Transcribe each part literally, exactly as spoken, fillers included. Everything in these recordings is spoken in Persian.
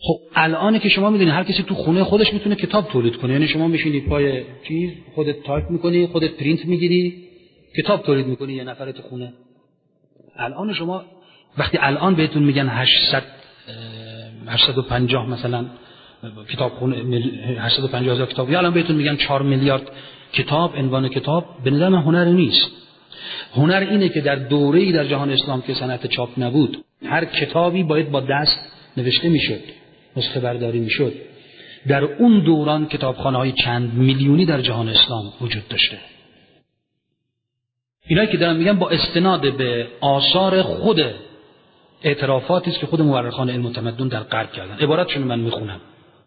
خب الان که شما میدونید هر کسی تو خونه خودش میتونه کتاب تولید کنه، یعنی شما میشینی پای چیز خودت تایپ میکنی، خودت پرینت میگیری، کتاب تولید میکنی یه نفر تو خونه. الان شما وقتی الان بهتون میگن هشتصد هشتصد و پنجاه مثلا کتاب خونه هشتصد و پنجاه هزار کتاب، یا الان بهتون میگن چهار میلیارد کتاب، عنوان کتاب، به نظر من هنر نیست. هنر اینه که در دوره‌ای در جهان اسلام که صنعت چاپ نبود، هر کتابی باید با دست نوشته میشد، نسخه برداری میشد. در اون دوران کتابخانه‌های چند میلیونی در جهان اسلام وجود داشته. اینایی که دارم میگم با استناد به آثار خود اعترافاتی است که خود مورخان علم و تمدن در غرب کردن. عبارتشون من میخونم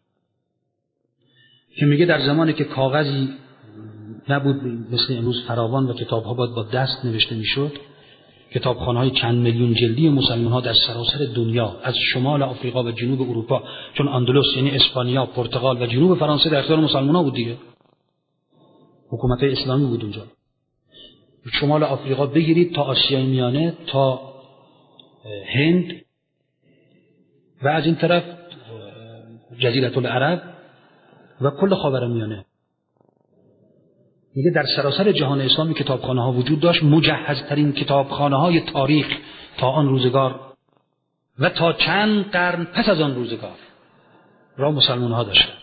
که میگه در زمانی که کاغذی نبود مثل امروز فراوان و کتاب‌ها باید با دست نوشته میشد، کتابخانه‌های چند میلیون جلدی مسلمان‌ها در سراسر دنیا، از شمال آفریقا و جنوب اروپا، چون اندلس یعنی اسپانیا، پرتغال و جنوب فرانسه در اختیار مسلمان‌ها بود دیگه، حکومت اسلامی بود اونجا. شمال آفریقا بگیرید تا آسیای میانه، تا هند و از این طرف جزیره العرب و کل خاورمیانه. میگه در سراسر جهان اسلامی کتابخانه ها وجود داشت، مجهزترین کتابخانه های تاریخ تا آن روزگار و تا چند قرن پس از آن روزگار را مسلمان ها داشتند.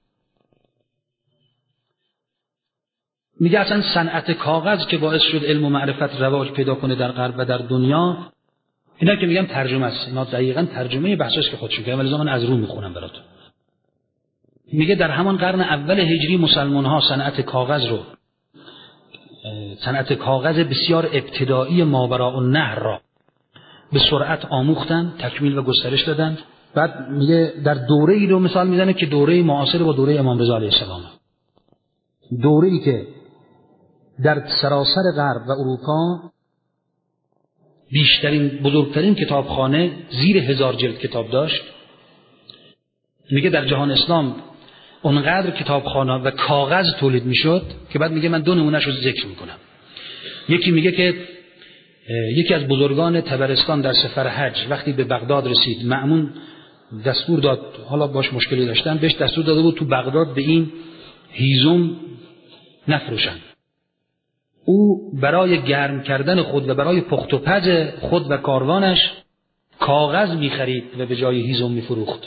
میگه اصلا صنعت کاغذ که باعث شد علم و معرفت رواج پیدا کنه در غرب و در دنیا، اینا که میگم ترجمه است، اینا دقیقاً ترجمه بحثش که خودشون کردن، ولی من از رو میخونم براتون. میگه در همان قرن اول هجری مسلمان ها صنعت کاغذ رو صنعت کاغذ بسیار ابتدایی ماوراء النهر را به سرعت آموختن، تکمیل و گسترش دادن. بعد میگه در دوره‌ای رو مثال میزنه که دوره معاصر با دوره امام رضا علیه السلام، دوره‌ای که در سراسر غرب و اروپا بیشترین بزرگترین کتابخانه زیر هزار جلد کتاب داشت. میگه در جهان اسلام اونقدر کتابخانه و کاغذ تولید میشد که بعد میگه من دو نمونهش رو ذکر میکنم. یکی میگه که یکی از بزرگان طبرستان در سفر حج وقتی به بغداد رسید، مأمون دستور داد، حالا باش مشکلی داشتن، بهش دستور داده بود تو بغداد به این هیزم نفروشن. او برای گرم کردن خود و برای پخت و پز خود و کاروانش کاغذ میخرید و به جای هیزم میفروخت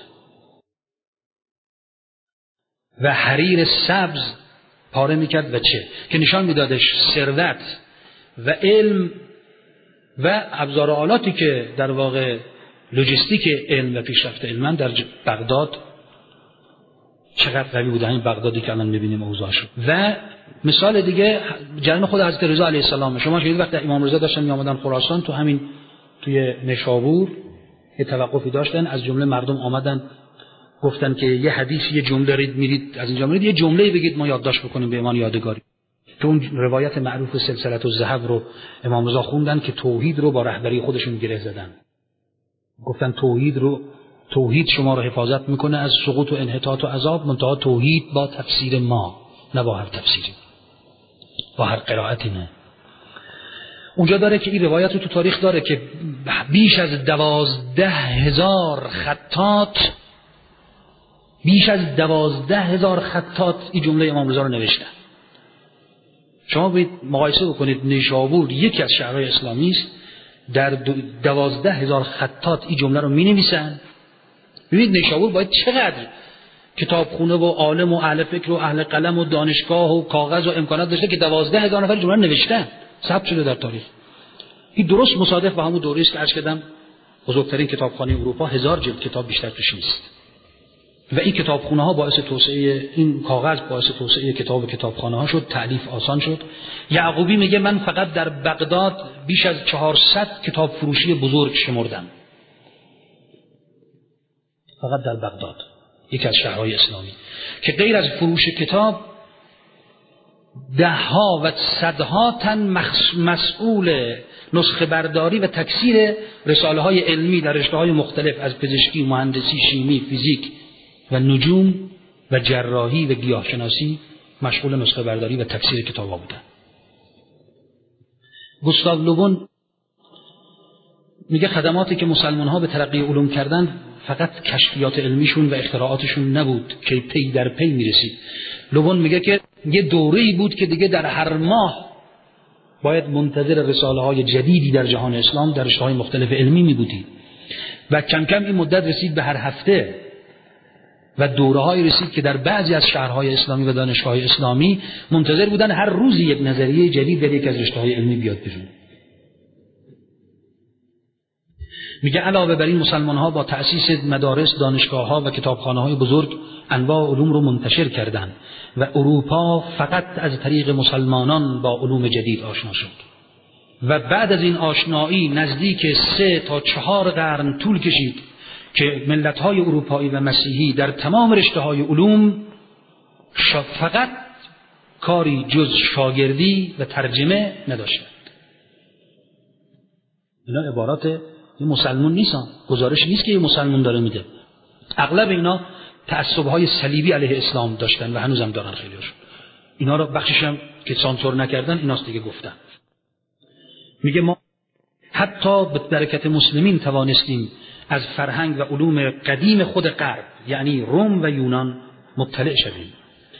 و حریر سبز پاره میکرد و چه که نشان میدادش ثروت و علم و ابزار و آلاتی که در واقع لوجستیک علم و پیشرفت علم در بغداد چقدر قوی بوده. این بغدادی که الان میبینیم اوضاعش. و مثال دیگه جریان خود حضرت رضا علیه السلام. شما شنیدید وقتی امام رضا داشتن میآمدن خراسان، تو همین توی نشابور یه توقفی داشتن، از جمله مردم آمدن گفتن که یه حدیث یه جمله رید میرید از اینجا میرید یه جمله بگید ما یادداشت بکنیم به ایمان یادگاری. تو اون روایت معروف سلسله الذهب رو امام رضا خوندن که توحید رو با رهبری خودشون گره زدن. گفتن توحید رو توحید شما رو حفاظت میکنه از سقوط و انحطاط و عذاب، منتها توحید با تفسیر ما، نه با هر تفسیری، با هر قرائتی نه. اونجا داره که این روایت رو تو تاریخ داره که بیش از دوازده هزار خطاط بیش از دوازده هزار خطاط این جمله امام رضا رو نوشتن. شما باید مقایسه بکنید، نیشابور یکی از شهرهای اسلامی است، در دوازده هزار خطاط این جمله رو می نویسن. ببینید نیشابور باید چقدر کتابخونه و عالم و اهل فکر و اهل قلم و دانشگاه و کاغذ و امکانات داشته که دوازده هزار نفر جمله نوشتن، ثبت شده در تاریخ. این درست مصادف با همون دوره است که عرض کردم بزرگترین کتابخانه اروپا هزار جلد کتاب بیشتر توش نیست. و این کتابخونه ها باعث توسعه این کاغذ باعث توسعه کتاب و کتابخانه ها شد، تألیف آسان شد. یعقوبی میگه من فقط در بغداد بیش از چهارصد کتاب فروشی بزرگ شمردم، فقط در بغداد، یکی از شهرهای اسلامی، که غیر از فروش کتاب ده ها و صدها تن مسئول نسخه برداری و تکثیر رساله های علمی در رشته های مختلف از پزشکی، مهندسی، شیمی، فیزیک و نجوم و جراحی و گیاهشناسی مشغول نسخه برداری و تکثیر کتاب‌ها بودند. گوستاو لوبون میگه خدماتی که مسلمان‌ها به ترقی علوم کردند فقط کشفیات علمیشون و اختراعاتشون نبود که پی در پی میرسید. لوبون میگه که یه دوره‌ای بود که دیگه در هر ماه باید منتظر رساله های جدیدی در جهان اسلام در رشته‌های مختلف علمی می بودیم و کم کم این مدت رسید به هر هفته و دوره‌هایی رسید که در بعضی از شهرهای اسلامی و دانشگاه‌های اسلامی منتظر بودن هر روز یک نظریه جدید در یک از رشته‌های علمی بیاد بیرون. میگه علاوه بر این مسلمان‌ها با تأسیس مدارس، دانشگاه‌ها و کتابخانه‌های بزرگ انواع علوم رو منتشر کردند و اروپا فقط از طریق مسلمانان با علوم جدید آشنا شد و بعد از این آشنایی نزدیک سه تا چهار قرن طول کشید که ملت‌های اروپایی و مسیحی در تمام رشته‌های علوم فقط کاری جز شاگردی و ترجمه نداشتند. اینا عبارات یه مسلمون نیستن، گزارش نیست که یه مسلمون داره میده. اغلب اینا تعصب‌های صلیبی علیه اسلام داشتن و هنوزم دارن خیلی‌هاشون. اینا رو بخشش هم که سانسور نکردن ایناست دیگه گفتن. میگه ما حتی به برکت مسلمین توانستیم از فرهنگ و علوم قدیم خود غرب یعنی روم و یونان مطلع شدیم.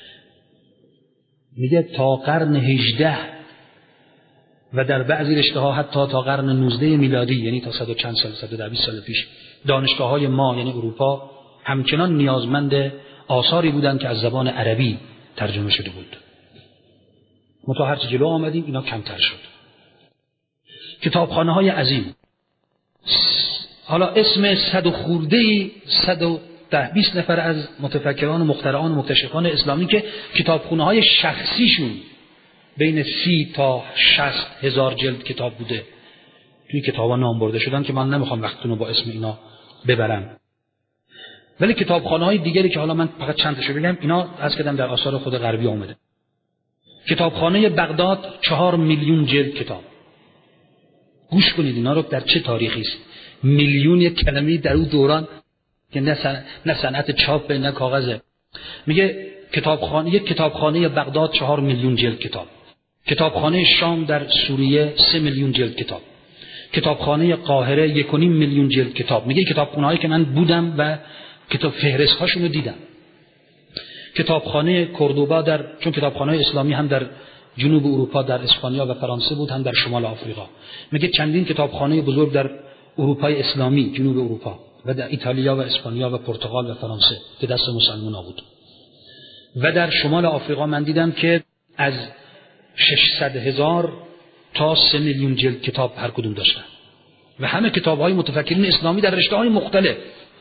میگه تا قرن هجده و در بعضی رشته‌ها حتی تا قرن نوزده میلادی یعنی تا صد و چند سال صد و ده سال پیش دانشگاه‌های ما یعنی اروپا همچنان نیازمند آثاری بودند که از زبان عربی ترجمه شده بود. ما تا هرچی جلو آمدیم اینا کمتر شد. کتابخانه‌های عظیم، حالا اسم صد و خورده‌ای صد و ده بیست نفر از متفکران و مخترعان و مکتشفان اسلامی که کتابخانه‌های شخصیشون بین سی تا شصت هزار جلد کتاب بوده توی کتابا نام برده شدن که من نمیخوام وقتتون رو با اسم اینا ببرم. ولی کتابخانه‌های دیگری که حالا من فقط چند تاشو بگم اینا از کدام در آثار خود غربی اومده. کتابخانه بغداد چهار میلیون جلد کتاب. گوش کنید اینا رو در چه تاریخی است. میلیون یک کلمه در اون دوران که نه صنعت چاپ نه کاغذه. میگه کتابخانه یک کتابخانه بغداد چهار میلیون جلد کتاب. کتابخانه شام در سوریه سه میلیون جلد کتاب. کتابخانه قاهره یک و نیم میلیون جلد کتاب. میگه کتابخانه‌هایی که من بودم و کتاب فهرست هاشون رو دیدم. کتابخانه کوردوبا در چون کتابخانه اسلامی هم در جنوب اروپا در اسپانیا و فرانسه بود هم در شمال آفریقا. میگه چندین کتابخانه بزرگ در اروپای اسلامی جنوب اروپا و در ایتالیا و اسپانیا و پرتغال و فرانسه که دست مسلمان‌ها بود. و در شمال آفریقا من دیدم که از ششصد هزار تا سه میلیون جلد کتاب هر کدوم داشتن و همه کتاب‌های متفکرین اسلامی در رشته‌های مختلف.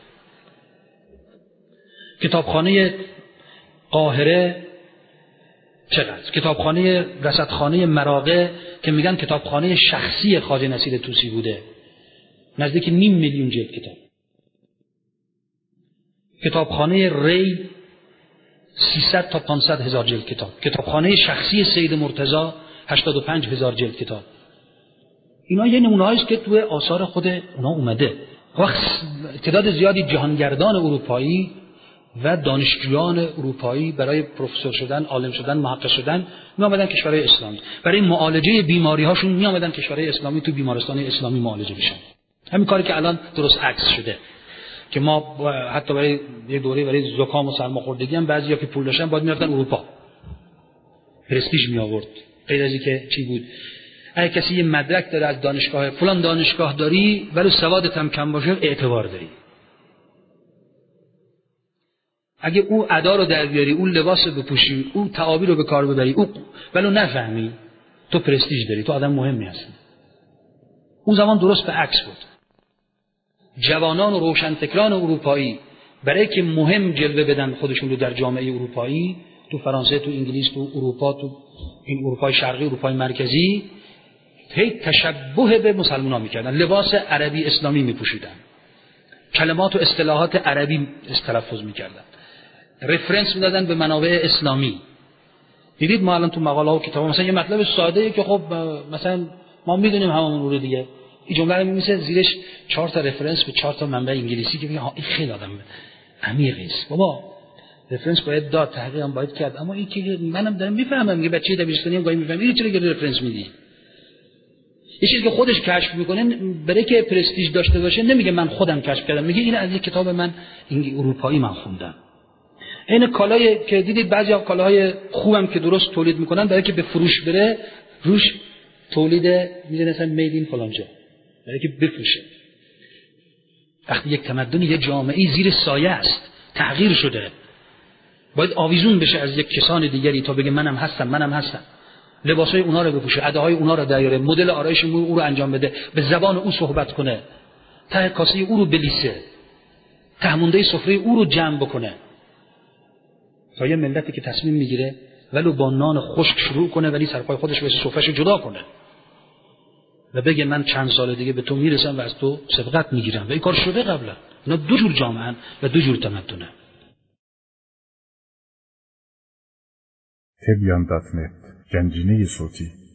کتابخانه قاهره چقدر؟ کتابخانه رصدخانه مراغه که میگن کتابخانه شخصی خواجه نصیر طوسی بوده نزدیک نیم میلیون جلد کتاب. کتابخانه ری سیصد تا پانصد هزار جلد کتاب. کتابخانه شخصی سید مرتضی هشتاد و پنج هزار جلد کتاب. اینا یه نمونه‌هایی است که توی آثار خود اونا اومده. وقت تعداد زیادی جهانگردان اروپایی و دانشجویان اروپایی برای پروفسور شدن، عالم شدن، محقق شدن می آمدن کشورهای اسلامی. برای معالجه بیماری هاشون می آمدن کشورهای اسلامی تو بیمارستان اسلامی معالجه بشن. همین کاری که الان درست عکس شده که ما حتی برای یه دوره برای زکام و سرماخوردگی هم بعضیا که پول داشتن باید میرفتن اروپا. پرستیژ می آورد. غیر از اینکه چی بود؟ اگه کسی یه مدرک داره از دانشگاه فلان دانشگاه داری ولی سوادت هم کم باشه اعتبار داری. اگه او ادا رو در بیاری، اون لباس رو بپوشی، اون تعابیر رو به کار ببری، او ولو نفهمی، تو پرستیژ داری، تو آدم مهمی هستی. اون زمان درست به عکس بود. جوانان و روشنفکران اروپایی برای که مهم جلوه بدن خودشون رو در جامعه اروپایی، تو فرانسه، تو انگلیس، تو اروپا، تو این اروپای شرقی، اروپای مرکزی، هی تشبه به مسلمان‌ها می‌کردن، لباس عربی اسلامی می‌پوشیدن، کلمات و اصطلاحات عربی تلفظ می‌کردن، رفرنس می‌دادن به منابع اسلامی. دیدید ما الان تو مقاله ها و کتابا مثلا یه مطلب ساده‌ای که خب مثلا ما می‌دونیم هممون رو دیگه، این جمله رو می‌نویسه زیرش چهار تا رفرنس به چهار تا منبع انگلیسی که میگه ها این خیلی آدم عمیقی است. بابا رفرنس باید داد، تحقیق هم باید کرد، اما این که منم دارم میفهمم که بچه دبیرستانی هم گاهی میفهمم این چرا که رفرنس میدی. یه چیزی که خودش کشف میکنه برای که پرستیژ داشته باشه نمیگه من خودم کشف کردم، میگه این از یک کتاب من این اروپایی من خوندم. این کالایی که دیدید بعضی از کالاهای خوبم که درست تولید میکنن برای که به فروش بره روش تولید میذارن مثلا مید این فلان جا برای که بفروشه. وقتی یک تمدن یک جامعه زیر سایه است تغییر شده باید آویزون بشه از یک کسان دیگری تا بگه منم هستم منم هستم، لباسای اونا رو بپوشه، اداهای اونا رو دراره، مدل آرایش او رو انجام بده، به زبان او صحبت کنه، ته کاسه او رو بلیسه، تهمونده سفره او رو جمع بکنه. تا یه ملتی که تصمیم میگیره ولو با نان خشک شروع کنه ولی سرپای خودش به سفرهشو جدا کنه و بگه من چند سال دیگه به تو میرسم و از تو سبقت میگیرم. و این کار شده قبلا. اینا دو جور جامعه و دو جور تمدنه. تبیان دات نت گنجینه صوتی